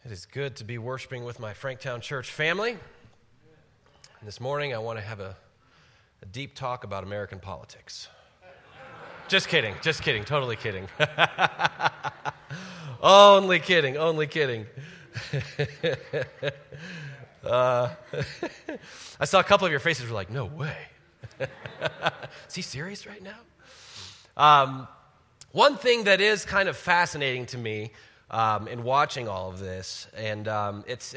It is good to be worshiping with my Franktown Church family. And this morning I want to have a deep talk about American politics. Just kidding, totally kidding. Only kidding. I saw a couple of your faces were like, no way. Is he serious right now? One thing that is kind of fascinating to me in watching all of this, and it's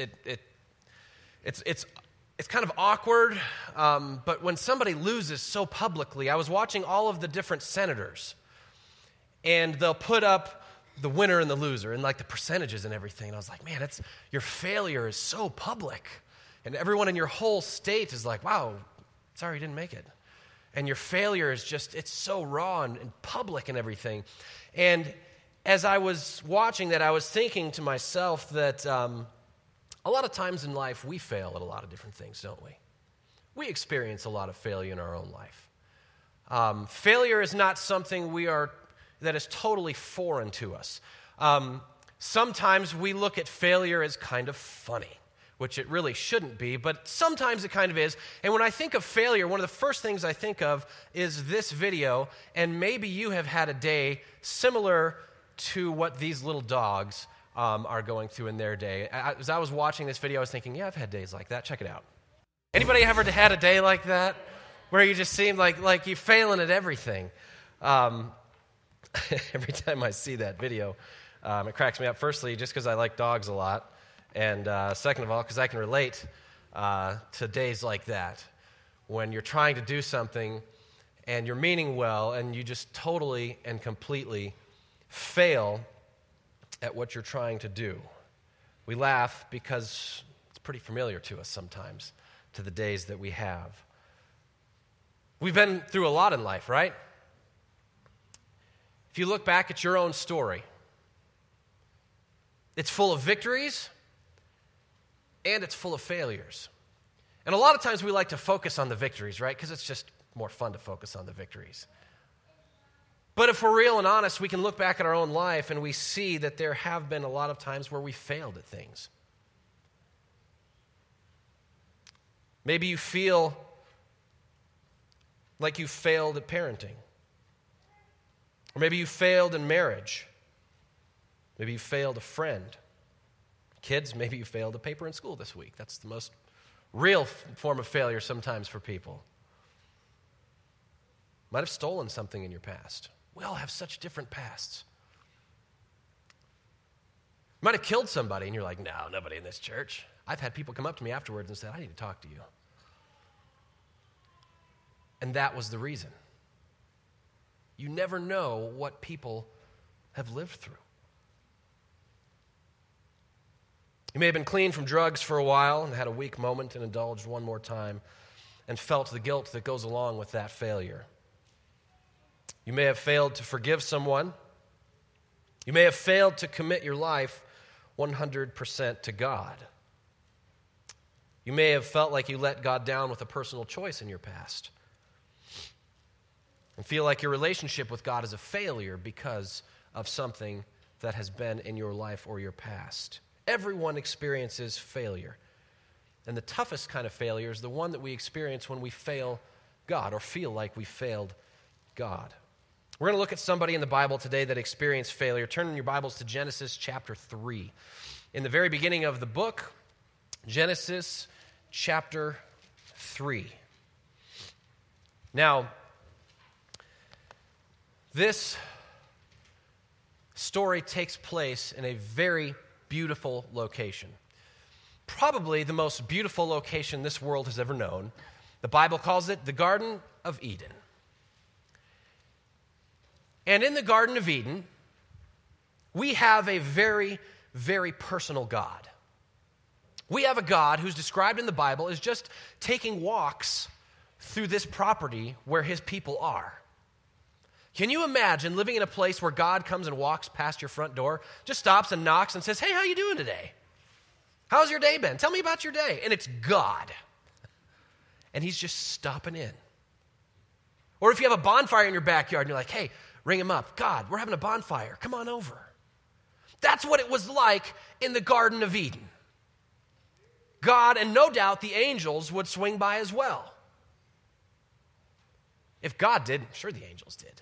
kind of awkward, but when somebody loses so publicly, I was watching all of the different senators, and they'll put up the winner and the loser, and like the percentages and everything, and I was like, man, your failure is so public, and everyone in your whole state is like, wow, sorry you didn't make it. And your failure is just, it's so raw and public and everything. And as I was watching that, I was thinking to myself that a lot of times in life, we fail at a lot of different things, don't we? We experience a lot of failure in our own life. Failure is not something that is totally foreign to us. Sometimes we look at failure as kind of funny, which it really shouldn't be, but sometimes it kind of is. And when I think of failure, one of the first things I think of is this video, and maybe you have had a day similar to what these little dogs are going through in their day. As I was watching this video, I was thinking, yeah, I've had days like that. Check it out. Anybody ever had a day like that where you just seem like you're failing at everything? Every time I see that video, it cracks me up. Firstly, just because I like dogs a lot. And second of all, because I can relate to days like that when you're trying to do something and you're meaning well and you just totally and completely fail at what you're trying to do. We laugh because it's pretty familiar to us sometimes, to the days that we have. We've been through a lot in life, right? If you look back at your own story, it's full of victories and it's full of failures. And a lot of times we like to focus on the victories, right? Because it's just more fun to focus on the victories. But if we're real and honest, we can look back at our own life and we see that there have been a lot of times where we failed at things. Maybe you feel like you failed at parenting. Or maybe you failed in marriage. Maybe you failed a friend. Kids, maybe you failed a paper in school this week. That's the most real form of failure sometimes for people. Might have stolen something in your past. We all have such different pasts. You might have killed somebody, and you're like, no, nobody in this church. I've had people come up to me afterwards and say, I need to talk to you. And that was the reason. You never know what people have lived through. You may have been clean from drugs for a while and had a weak moment and indulged one more time and felt the guilt that goes along with that failure. You may have failed to forgive someone. You may have failed to commit your life 100% to God. You may have felt like you let God down with a personal choice in your past and feel like your relationship with God is a failure because of something that has been in your life or your past. Everyone experiences failure. And the toughest kind of failure is the one that we experience when we fail God or feel like we failed God. We're going to look at somebody in the Bible today that experienced failure. Turn in your Bibles to Genesis chapter 3. In the very beginning of the book, Genesis chapter 3. Now, this story takes place in a very beautiful location. Probably the most beautiful location this world has ever known. The Bible calls it the Garden of Eden. And in the Garden of Eden, we have a very, very personal God. We have a God who's described in the Bible as just taking walks through this property where his people are. Can you imagine living in a place where God comes and walks past your front door, just stops and knocks and says, hey, how you doing today? How's your day been? Tell me about your day. And it's God. And he's just stopping in. Or if you have a bonfire in your backyard and you're like, hey, ring him up. God, we're having a bonfire. Come on over. That's what it was like in the Garden of Eden. God, and no doubt the angels, would swing by as well. If God did, sure the angels did.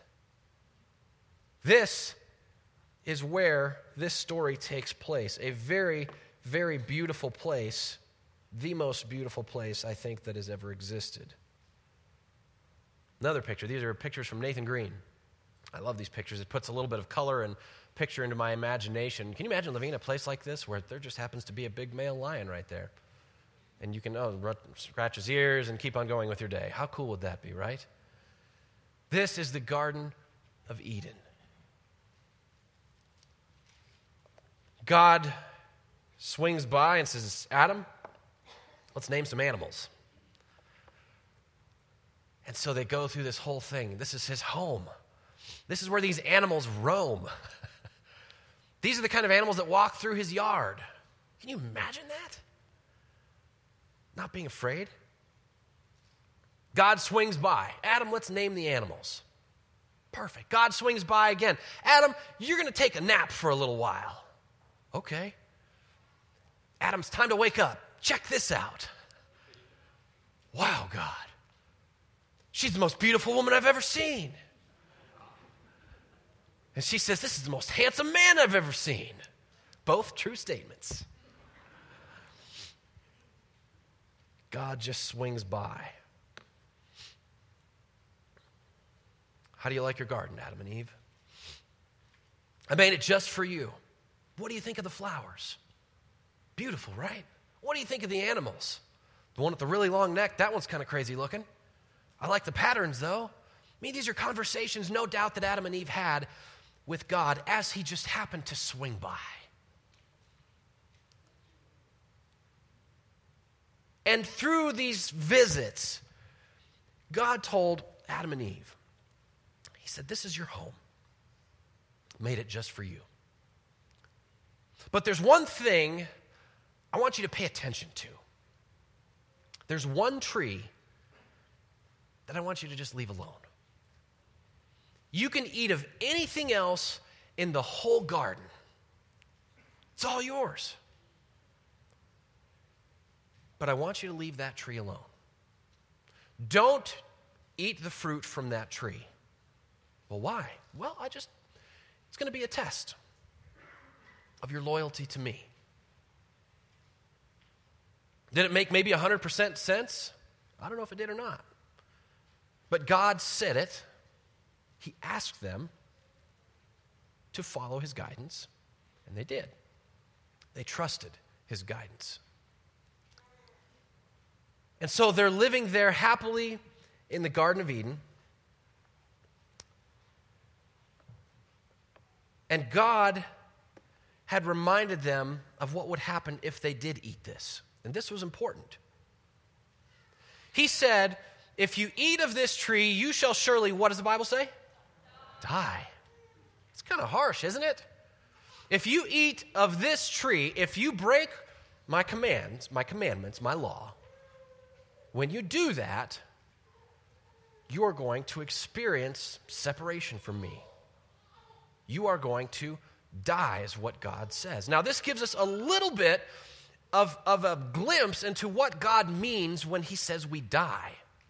This is where this story takes place. A very, very beautiful place. The most beautiful place, I think, that has ever existed. Another picture. These are pictures from Nathan Green. I love these pictures. It puts a little bit of color and picture into my imagination. Can you imagine living in a place like this where there just happens to be a big male lion right there? And you can scratch his ears and keep on going with your day. How cool would that be, right? This is the Garden of Eden. God swings by and says, Adam, let's name some animals. And so they go through this whole thing. This is his home. This is where these animals roam. These are the kind of animals that walk through his yard. Can you imagine that? Not being afraid. God swings by. Adam, let's name the animals. Perfect. God swings by again. Adam, you're going to take a nap for a little while. Okay. Adam's time to wake up. Check this out. Wow, God. She's the most beautiful woman I've ever seen. And she says, this is the most handsome man I've ever seen. Both true statements. God just swings by. How do you like your garden, Adam and Eve? I made it just for you. What do you think of the flowers? Beautiful, right? What do you think of the animals? The one with the really long neck, that one's kind of crazy looking. I like the patterns, though. I mean, these are conversations, no doubt, that Adam and Eve had with God as he just happened to swing by. And through these visits, God told Adam and Eve, he said, this is your home. Made it just for you. But there's one thing I want you to pay attention to. There's one tree that I want you to just leave alone. You can eat of anything else in the whole garden. It's all yours. But I want you to leave that tree alone. Don't eat the fruit from that tree. Well, why? Well, it's going to be a test of your loyalty to me. Did it make maybe 100% sense? I don't know if it did or not. But God said it. He asked them to follow his guidance, and they did. They trusted his guidance. And so they're living there happily in the Garden of Eden. And God had reminded them of what would happen if they did eat this. And this was important. He said, if you eat of this tree, you shall surely, what does the Bible say? Die. It's kind of harsh, isn't it? If you eat of this tree, if you break my commands, my commandments, my law, when you do that, you are going to experience separation from me. You are going to die, is what God says. Now, this gives us a little bit of a glimpse into what God means when he says we die.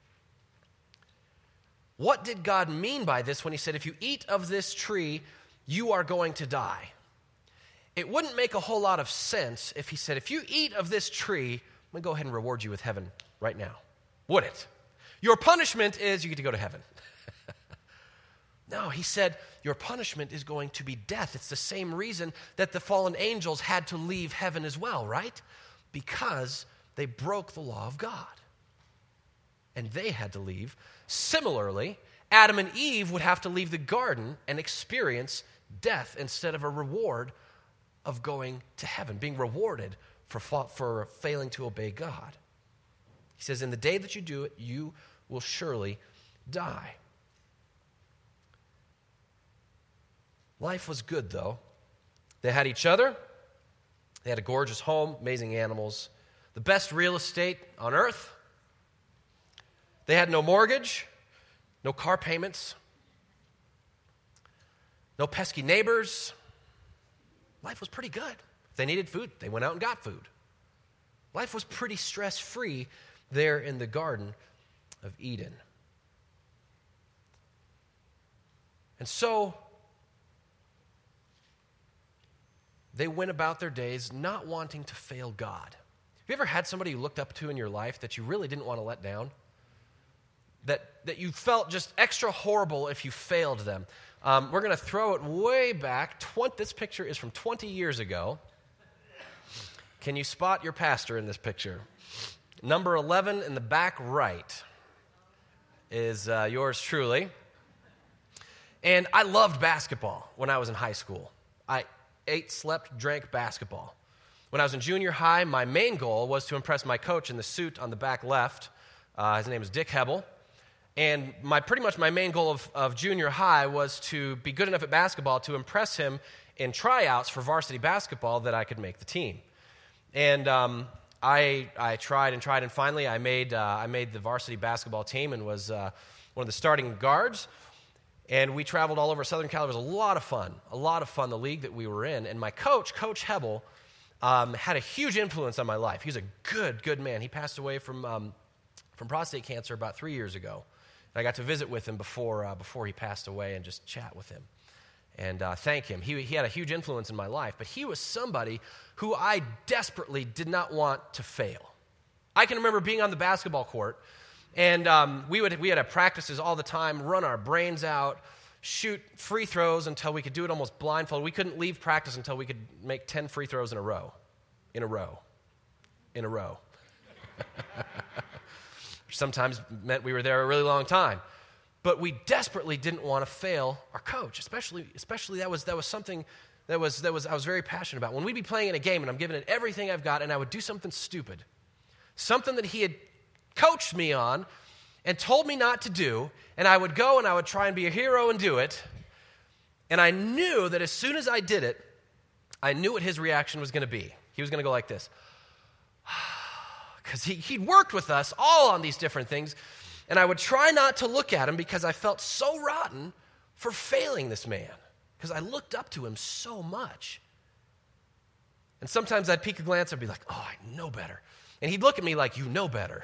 What did God mean by this when he said, if you eat of this tree, you are going to die? It wouldn't make a whole lot of sense if he said, if you eat of this tree, I'm going to go ahead and reward you with heaven right now. Would it? Your punishment is you get to go to heaven. No, he said, your punishment is going to be death. It's the same reason that the fallen angels had to leave heaven as well, right? Because they broke the law of God. And they had to leave. Similarly, Adam and Eve would have to leave the garden and experience death instead of a reward of going to heaven, being rewarded for failing to obey God. He says, in the day that you do it, you will surely die. Life was good, though. They had each other. They had a gorgeous home, amazing animals, the best real estate on earth. They had no mortgage, no car payments, no pesky neighbors, life was pretty good. If they needed food, they went out and got food. Life was pretty stress-free there in the Garden of Eden. And so they went about their days not wanting to fail God. Have you ever had somebody you looked up to in your life that you really didn't want to let down? That you felt just extra horrible if you failed them? We're going to throw it way back. This picture is from 20 years ago. Can you spot your pastor in this picture? Number 11 in the back right is yours truly. And I loved basketball when I was in high school. I ate, slept, drank basketball. When I was in junior high, my main goal was to impress my coach in the suit on the back left. His name is Dick Hebel. And pretty much my main goal of junior high was to be good enough at basketball to impress him in tryouts for varsity basketball that I could make the team. And I tried, and finally I made the varsity basketball team and was one of the starting guards. And we traveled all over Southern Cal. It was a lot of fun, the league that we were in. And my coach, Coach Hebel, had a huge influence on my life. He was a good man. He passed away from prostate cancer about 3 years ago. And I got to visit with him before he passed away and just chat with him and thank him. He had a huge influence in my life, but he was somebody who I desperately did not want to fail. I can remember being on the basketball court, and we had practices all the time, run our brains out, shoot free throws until we could do it almost blindfolded. We couldn't leave practice until we could make 10 free throws in a row. Which sometimes meant we were there a really long time. But we desperately didn't want to fail our coach, especially that was something that I was very passionate about. When we'd be playing in a game and I'm giving it everything I've got and I would do something stupid, something that he had coached me on and told me not to do, and I would go and I would try and be a hero and do it, and I knew that as soon as I did it, I knew what his reaction was going to be. He was going to go like this. Because he'd worked with us all on these different things, and I would try not to look at him because I felt so rotten for failing this man, because I looked up to him so much. And sometimes I'd peek a glance and be like, oh, I know better. And he'd look at me like, you know better.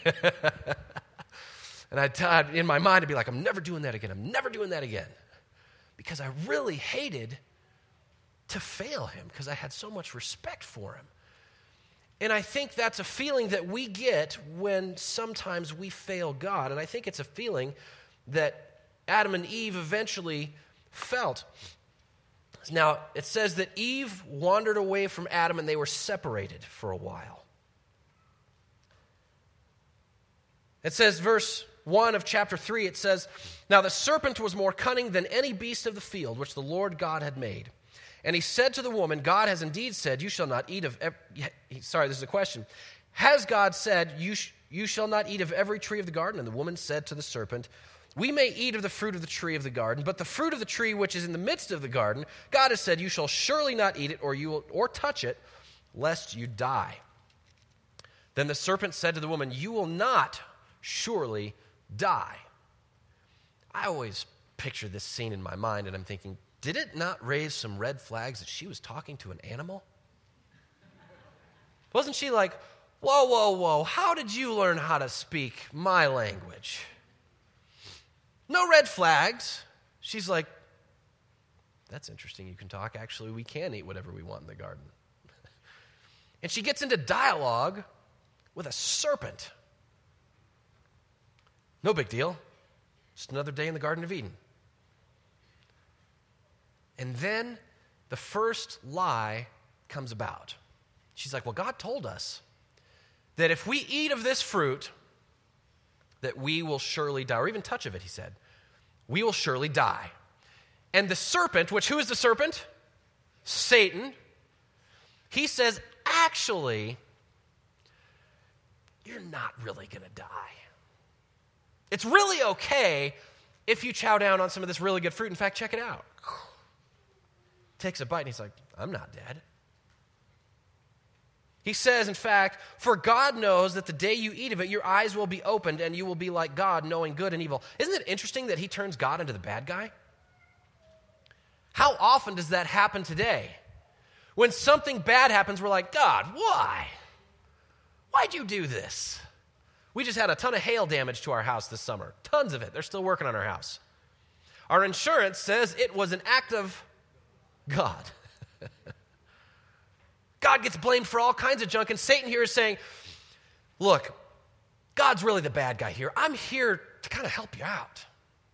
And I'd in my mind, I'd be like, I'm never doing that again. Because I really hated to fail him, because I had so much respect for him. And I think that's a feeling that we get when sometimes we fail God. And I think it's a feeling that Adam and Eve eventually felt. Now, it says that Eve wandered away from Adam and they were separated for a while. It says, verse 1 of chapter 3, it says, now the serpent was more cunning than any beast of the field which the Lord God had made. And he said to the woman, God has indeed said, you shall not eat of Sorry, this is a question. Has God said, you shall not eat of every tree of the garden? And the woman said to the serpent, we may eat of the fruit of the tree of the garden, but the fruit of the tree which is in the midst of the garden, God has said, you shall surely not eat it or touch it, lest you die. Then the serpent said to the woman, you will not surely die. I always picture this scene in my mind, and I'm thinking, did it not raise some red flags that she was talking to an animal? Wasn't she like, whoa, how did you learn how to speak my language? No red flags. She's like, that's interesting, you can talk. Actually, we can eat whatever we want in the garden. And she gets into dialogue with a serpent. No big deal. Just another day in the Garden of Eden. And then the first lie comes about. She's like, well, God told us that if we eat of this fruit, that we will surely die, or even touch of it, he said. We will surely die. And the serpent, who is the serpent? Satan. He says, actually, you're not really going to die. It's really okay if you chow down on some of this really good fruit. In fact, check it out. Takes a bite and he's like, I'm not dead. He says, in fact, for God knows that the day you eat of it, your eyes will be opened and you will be like God, knowing good and evil. Isn't it interesting that he turns God into the bad guy? How often does that happen today? When something bad happens, we're like, God, why? Why'd you do this? We just had a ton of hail damage to our house this summer. Tons of it. They're still working on our house. Our insurance says it was an act of God. God gets blamed for all kinds of junk, and Satan here is saying, look, God's really the bad guy here. I'm here to kind of help you out.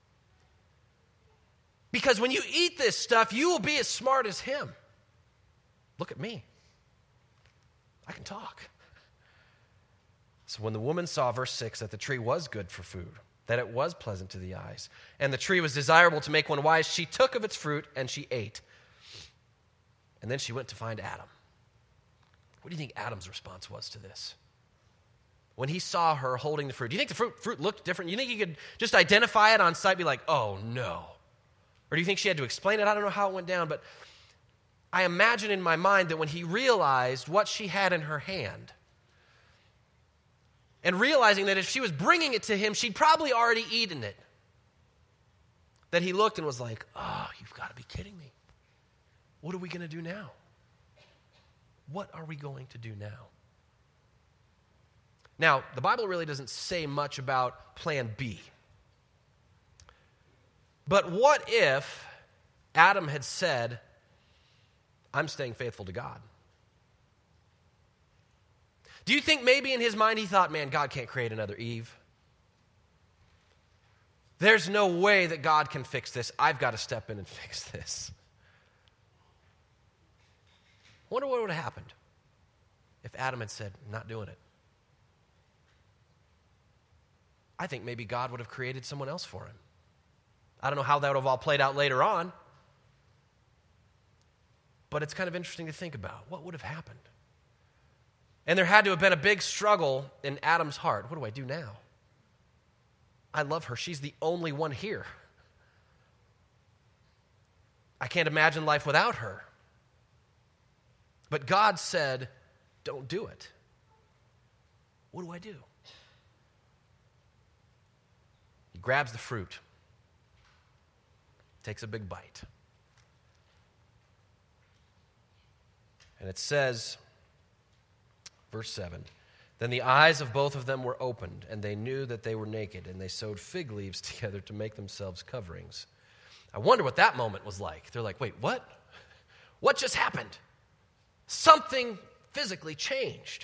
Because when you eat this stuff, you will be as smart as him. Look at me. I can talk. So when the woman saw, verse 6, that the tree was good for food, that it was pleasant to the eyes, and the tree was desirable to make one wise, she took of its fruit and she ate. And then she went to find Adam. What do you think Adam's response was to this? When he saw her holding the fruit, do you think the fruit looked different? Do you think he could just identify it on sight, be like, oh no? Or do you think she had to explain it? I don't know how it went down, but I imagine in my mind that when he realized what she had in her hand, and realizing that if she was bringing it to him, she'd probably already eaten it, that he looked and was like, oh, you've got to be kidding me. What are we going to do now? What are we going to do now? Now, the Bible really doesn't say much about plan B. But what if Adam had said, I'm staying faithful to God? Do you think maybe in his mind he thought, man, God can't create another Eve? There's no way that God can fix this. I've got to step in and fix this. I wonder what would have happened if Adam had said, I'm not doing it. I think maybe God would have created someone else for him. I don't know how that would have all played out later on, but it's kind of interesting to think about. What would have happened? And there had to have been a big struggle in Adam's heart. What do I do now? I love her. She's the only one here. I can't imagine life without her. But God said, don't do it. What do I do? He grabs the fruit, takes a big bite. And it says, verse 7, then the eyes of both of them were opened, and they knew that they were naked, and they sewed fig leaves together to make themselves coverings. I wonder what that moment was like. They're like, wait, what? What just happened? Something physically changed.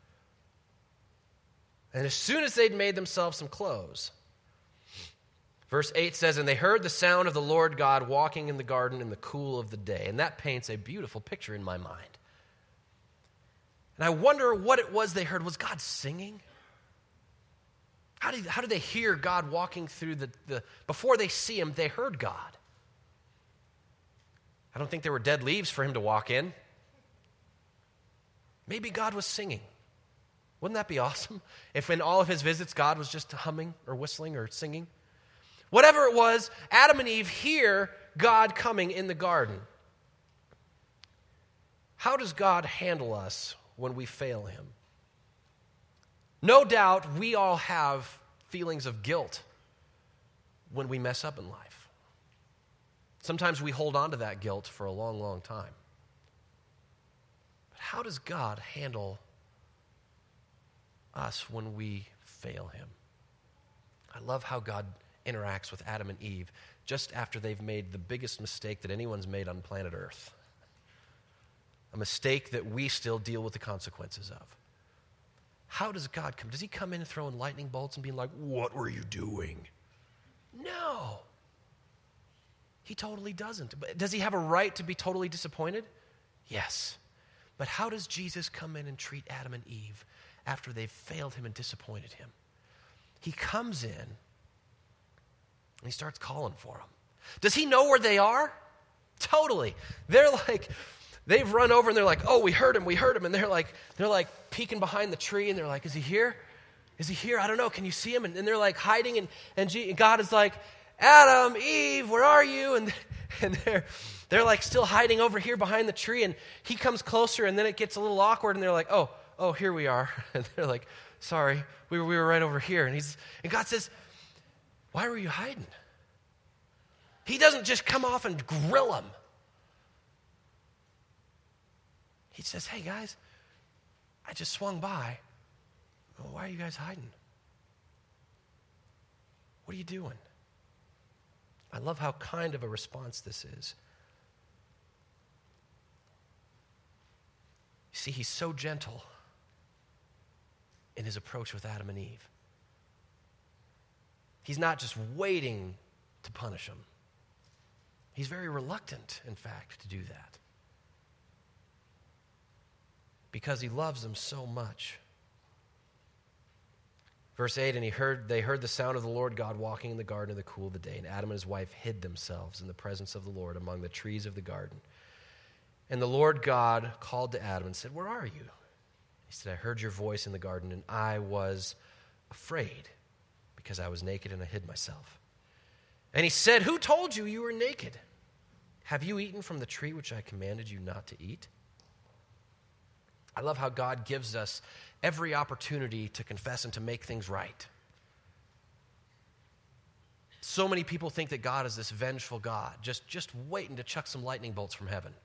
And as soon as they'd made themselves some clothes, verse 8 says, and they heard the sound of the Lord God walking in the garden in the cool of the day. And that paints a beautiful picture in my mind. And I wonder what it was they heard. Was God singing? How did they hear God walking through before they see him, they heard God. I don't think there were dead leaves for him to walk in. Maybe God was singing. Wouldn't that be awesome? If in all of his visits, God was just humming or whistling or singing. Whatever it was, Adam and Eve hear God coming in the garden. How does God handle us when we fail him? No doubt we all have feelings of guilt when we mess up in life. Sometimes we hold on to that guilt for a long, long time. But how does God handle us when we fail him? I love how God interacts with Adam and Eve just after they've made the biggest mistake that anyone's made on planet Earth. A mistake that we still deal with the consequences of. How does God come? Does he come in and throwing lightning bolts and being like, what were you doing? No. He totally doesn't. But does he have a right to be totally disappointed? Yes. But how does Jesus come in and treat Adam and Eve after they've failed him and disappointed him? He comes in and he starts calling for them. Does he know where they are? Totally. They've run over and they're like, oh, we heard him. And they're like peeking behind the tree and they're like, is he here? Is he here? I don't know. Can you see him? And they're like hiding and God is like, Adam, Eve, where are you? And they're like still hiding over here behind the tree, and he comes closer and then it gets a little awkward and they're like, oh, here we are. And they're like, sorry, we were right over here. And God says, why were you hiding? He doesn't just come off and grill them. He says, hey guys, I just swung by. Well, why are you guys hiding? What are you doing? I love how kind of a response this is. You see, he's so gentle in his approach with Adam and Eve. He's not just waiting to punish them. He's very reluctant, in fact, to do that. Because he loves them so much. Verse 8, and they heard the sound of the Lord God walking in the garden in the cool of the day, and Adam and his wife hid themselves in the presence of the Lord among the trees of the garden. And the Lord God called to Adam and said, where are you? He said, I heard your voice in the garden, and I was afraid because I was naked and I hid myself. And he said, who told you you were naked? Have you eaten from the tree which I commanded you not to eat? I love how God gives us every opportunity to confess and to make things right. So many people think that God is this vengeful God, just waiting to chuck some lightning bolts from heaven.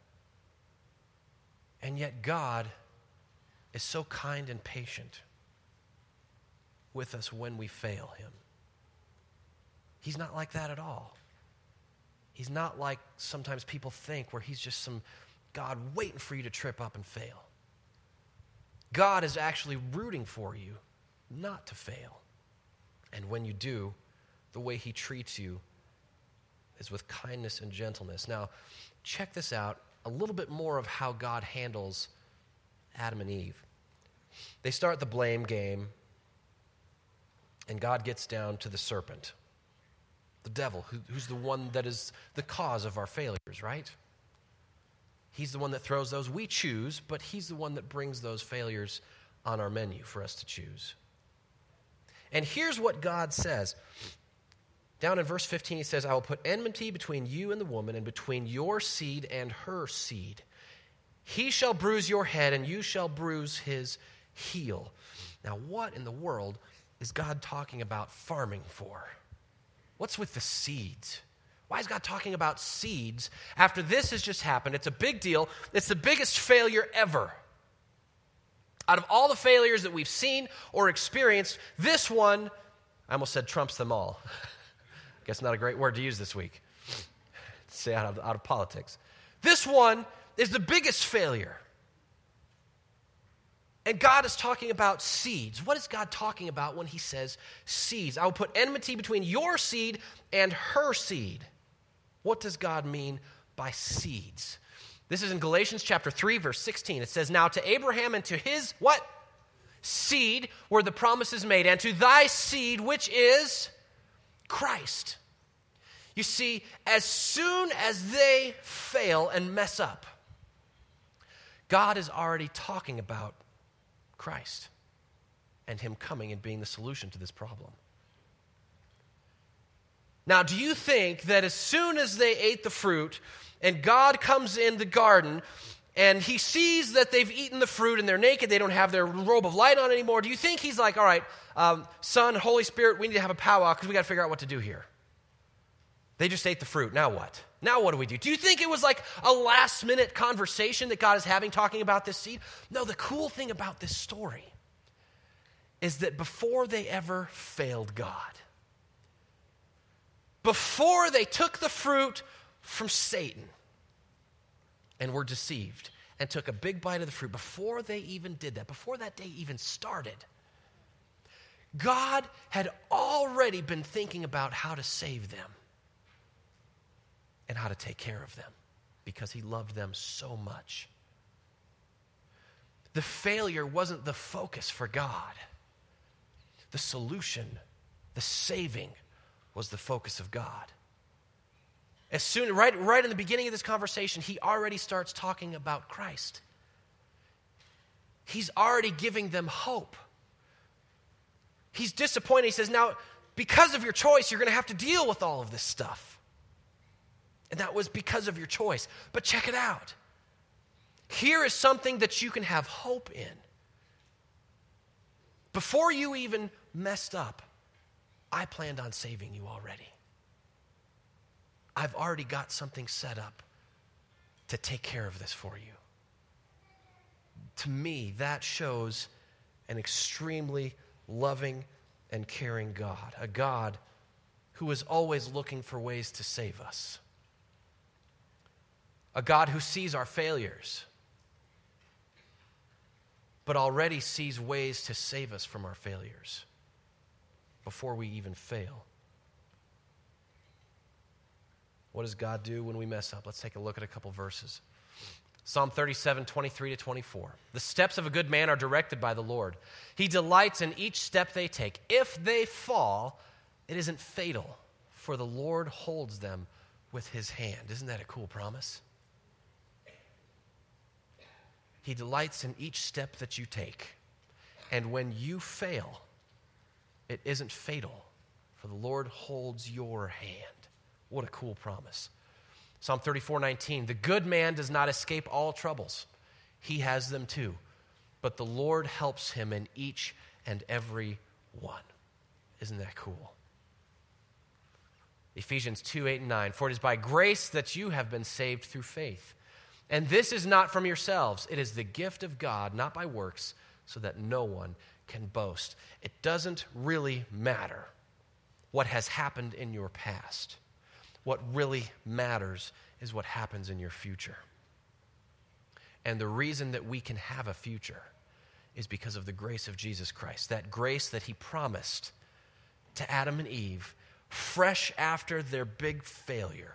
And yet God is so kind and patient with us when we fail him. He's not like that at all. He's not like sometimes people think, where he's just some God waiting for you to trip up and fail. God is actually rooting for you not to fail. And when you do, the way he treats you is with kindness and gentleness. Now, check this out, a little bit more of how God handles Adam and Eve. They start the blame game, and God gets down to the serpent, the devil, who's the one that is the cause of our failures, right? He's the one that throws those. We choose, but he's the one that brings those failures on our menu for us to choose. And here's what God says. Down in verse 15, he says, I will put enmity between you and the woman, and between your seed and her seed. He shall bruise your head, and you shall bruise his heel. Now, what in the world is God talking about farming for? What's with the seeds? Why is God talking about seeds after this has just happened? It's a big deal. It's the biggest failure ever. Out of all the failures that we've seen or experienced, this one, I almost said trumps them all. Guess not a great word to use this week. Say out of politics. This one is the biggest failure. And God is talking about seeds. What is God talking about when he says seeds? I will put enmity between your seed and her seed. What does God mean by seeds? This is in Galatians chapter 3, verse 16. It says, now to Abraham and to his, what? Seed were the promises made, and to thy seed, which is Christ. You see, as soon as they fail and mess up, God is already talking about Christ and him coming and being the solution to this problem. Now, do you think that as soon as they ate the fruit and God comes in the garden and he sees that they've eaten the fruit and they're naked, they don't have their robe of light on anymore, do you think he's like, all right, Son, Holy Spirit, we need to have a powwow because we got to figure out what to do here? They just ate the fruit. Now what? Now what do we do? Do you think it was like a last-minute conversation that God is having talking about this seed? No, the cool thing about this story is that before they ever failed God, before they took the fruit from Satan and were deceived and took a big bite of the fruit, before they even did that, before that day even started, God had already been thinking about how to save them and how to take care of them because he loved them so much. The failure wasn't the focus for God. The solution, the saving, was the focus of God. As soon, right in the beginning of this conversation, he already starts talking about Christ. He's already giving them hope. He's disappointed. He says, now, because of your choice, you're going to have to deal with all of this stuff. And that was because of your choice. But check it out. Here is something that you can have hope in. Before you even messed up, I planned on saving you already. I've already got something set up to take care of this for you. To me, that shows an extremely loving and caring God, a God who is always looking for ways to save us, a God who sees our failures, but already sees ways to save us from our failures before we even fail. What does God do when we mess up? Let's take a look at a couple verses. Psalm 37, 23 to 24. The steps of a good man are directed by the Lord. He delights in each step they take. If they fall, it isn't fatal, for the Lord holds them with his hand. Isn't that a cool promise? He delights in each step that you take. And when you fail, it isn't fatal, for the Lord holds your hand. What a cool promise. Psalm 34:19, the good man does not escape all troubles. He has them too, but the Lord helps him in each and every one. Isn't that cool? Ephesians 2:8 and 9, for it is by grace that you have been saved through faith. And this is not from yourselves. It is the gift of God, not by works, so that no one can boast. It doesn't really matter what has happened in your past. What really matters is what happens in your future. And the reason that we can have a future is because of the grace of Jesus Christ. That grace that he promised to Adam and Eve fresh after their big failure.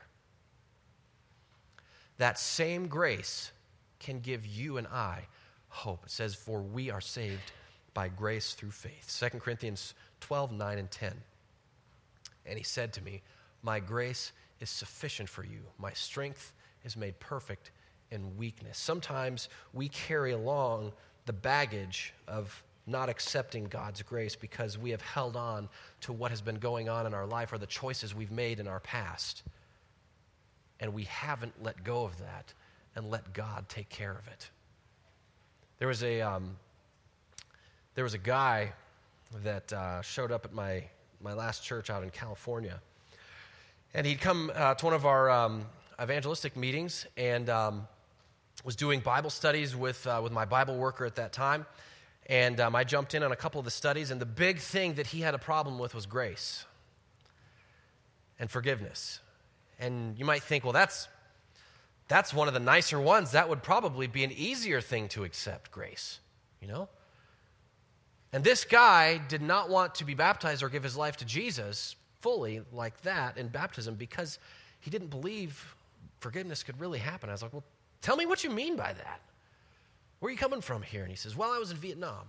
That same grace can give you and I hope. It says, for we are saved by grace through faith. 2 Corinthians 12, 9 and 10. And he said to me, my grace is sufficient for you. My strength is made perfect in weakness. Sometimes we carry along the baggage of not accepting God's grace because we have held on to what has been going on in our life or the choices we've made in our past. And we haven't let go of that and let God take care of it. There was a guy that showed up at my last church out in California. And he'd come to one of our evangelistic meetings and was doing Bible studies with my Bible worker at that time. And I jumped in on a couple of the studies, and the big thing that he had a problem with was grace and forgiveness. And you might think, well, that's one of the nicer ones. That would probably be an easier thing to accept, grace, you know? And this guy did not want to be baptized or give his life to Jesus fully like that in baptism because he didn't believe forgiveness could really happen. I was like, well, tell me what you mean by that. Where are you coming from here? And he says, well, I was in Vietnam.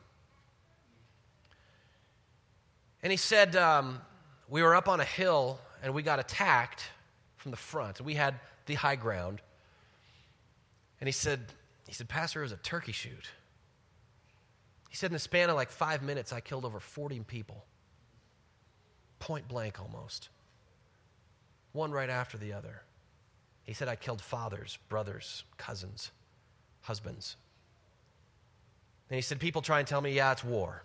And he said, we were up on a hill and we got attacked from the front. We had the high ground. And he said, Pastor, it was a turkey shoot. He said, in the span of like 5 minutes, I killed over 40 people. Point blank almost. One right after the other. He said, I killed fathers, brothers, cousins, husbands. And he said, people try and tell me, yeah, it's war.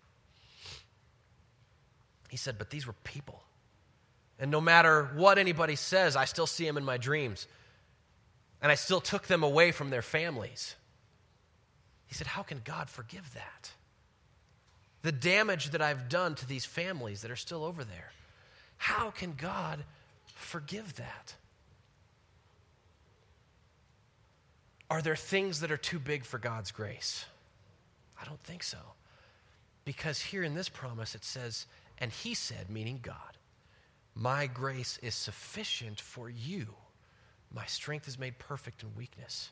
He said, but these were people. And no matter what anybody says, I still see them in my dreams. And I still took them away from their families. He said, how can God forgive that? The damage that I've done to these families that are still over there. How can God forgive that? Are there things that are too big for God's grace? I don't think so. Because here in this promise it says, and he said, meaning God, my grace is sufficient for you. My strength is made perfect in weakness.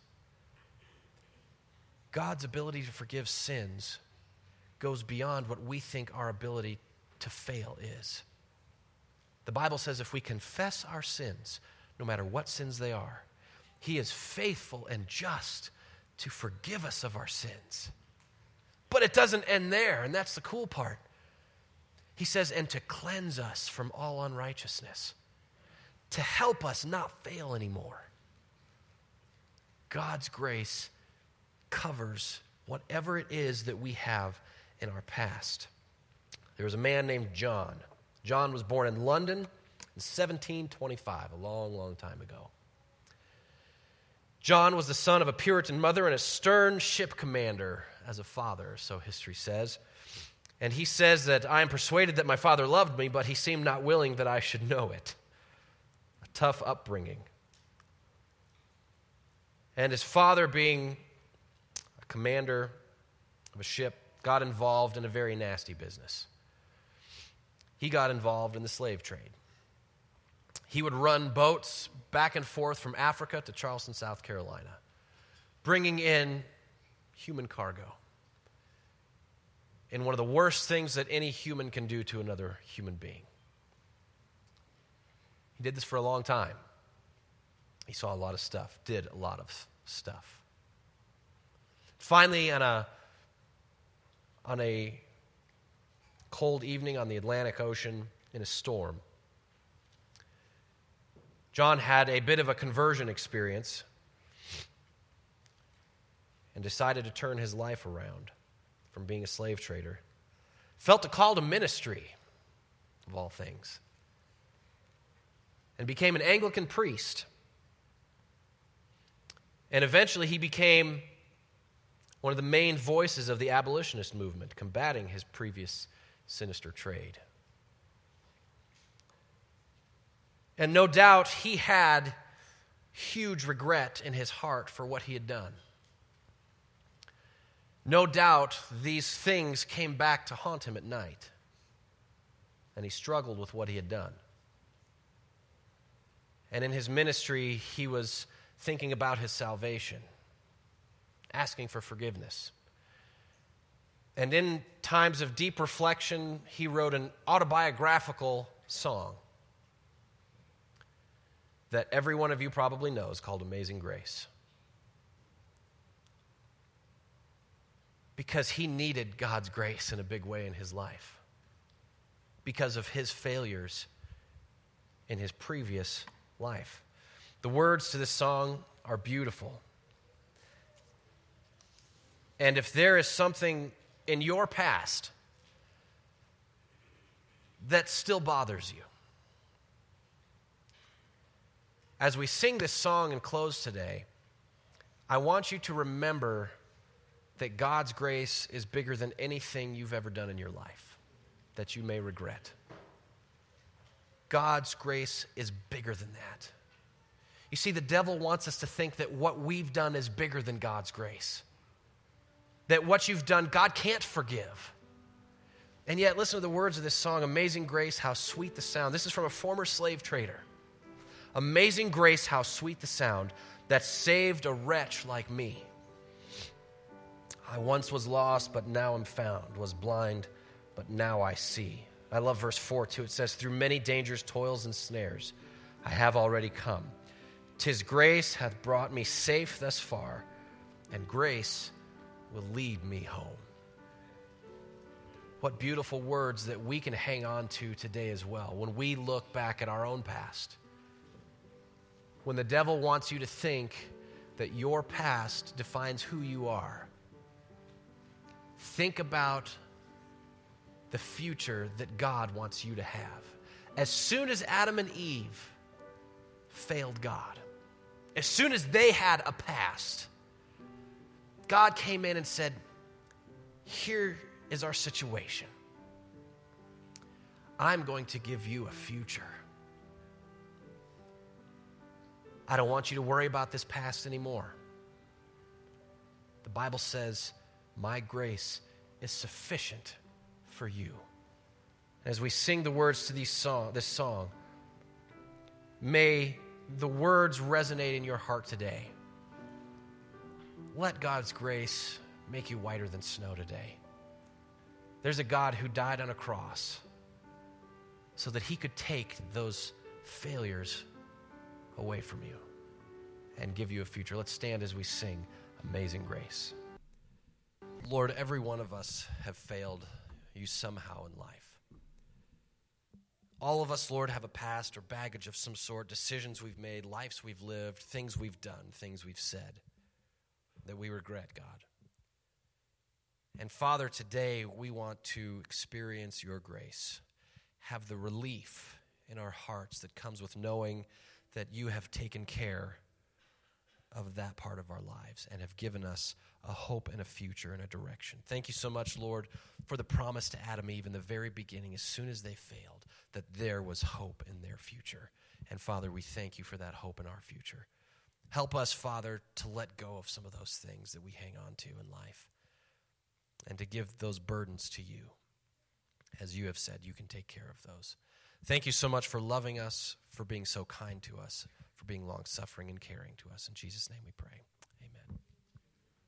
God's ability to forgive sins goes beyond what we think our ability to fail is. The Bible says if we confess our sins, no matter what sins they are, he is faithful and just to forgive us of our sins. But it doesn't end there, and that's the cool part. He says, and to cleanse us from all unrighteousness, to help us not fail anymore. God's grace covers whatever it is that we have in our past. There was a man named John. John was born in London in 1725, a long, long time ago. John was the son of a Puritan mother and a stern ship commander as a father, so history says. And he says that I am persuaded that my father loved me, but he seemed not willing that I should know it. A tough upbringing. And his father, being a commander of a ship, got involved in a very nasty business. He got involved in the slave trade. He would run boats back and forth from Africa to Charleston, South Carolina, bringing in human cargo. In one of the worst things that any human can do to another human being. He did this for a long time. He saw a lot of stuff, did a lot of stuff. Finally, on a cold evening on the Atlantic Ocean in a storm, John had a bit of a conversion experience and decided to turn his life around from being a slave trader. Felt a call to ministry, of all things, and became an Anglican priest. And eventually he became one of the main voices of the abolitionist movement, combating his previous sinister trade. And no doubt he had huge regret in his heart for what he had done. No doubt these things came back to haunt him at night, and he struggled with what he had done. And in his ministry, he was thinking about his salvation, asking for forgiveness. And in times of deep reflection, he wrote an autobiographical song that every one of you probably knows, called Amazing Grace. Because he needed God's grace in a big way in his life. Because of his failures in his previous life. The words to this song are beautiful. And if there is something in your past that still bothers you, as we sing this song and close today, I want you to remember that God's grace is bigger than anything you've ever done in your life that you may regret. God's grace is bigger than that. You see, the devil wants us to think that what we've done is bigger than God's grace. That what you've done, God can't forgive. And yet, listen to the words of this song, Amazing Grace, how sweet the sound. This is from a former slave trader. Amazing grace, how sweet the sound that saved a wretch like me. I once was lost, but now am found, was blind, but now I see. I love verse 4 too. It says, through many dangers, toils, and snares, I have already come. 'Tis grace hath brought me safe thus far, and grace will lead me home. What beautiful words that we can hang on to today as well when we look back at our own past. When the devil wants you to think that your past defines who you are, think about the future that God wants you to have. As soon as Adam and Eve failed God, as soon as they had a past, God came in and said, here is our situation. I'm going to give you a future. I don't want you to worry about this past anymore. The Bible says, my grace is sufficient for you. As we sing the words to this song, may the words resonate in your heart today. Let God's grace make you whiter than snow today. There's a God who died on a cross so that he could take those failures away from you and give you a future. Let's stand as we sing Amazing Grace. Lord, every one of us have failed you somehow in life. All of us, Lord, have a past or baggage of some sort, decisions we've made, lives we've lived, things we've done, things we've said that we regret, God. And Father, today we want to experience your grace, have the relief in our hearts that comes with knowing that you have taken care of that part of our lives and have given us a hope and a future and a direction. Thank you so much, Lord, for the promise to Adam and Eve in the very beginning, as soon as they failed, that there was hope in their future. And Father, we thank you for that hope in our future. Help us, Father, to let go of some of those things that we hang on to in life and to give those burdens to you. As you have said, you can take care of those. Thank you so much for loving us, for being so kind to us, for being long-suffering and caring to us. In Jesus' name we pray.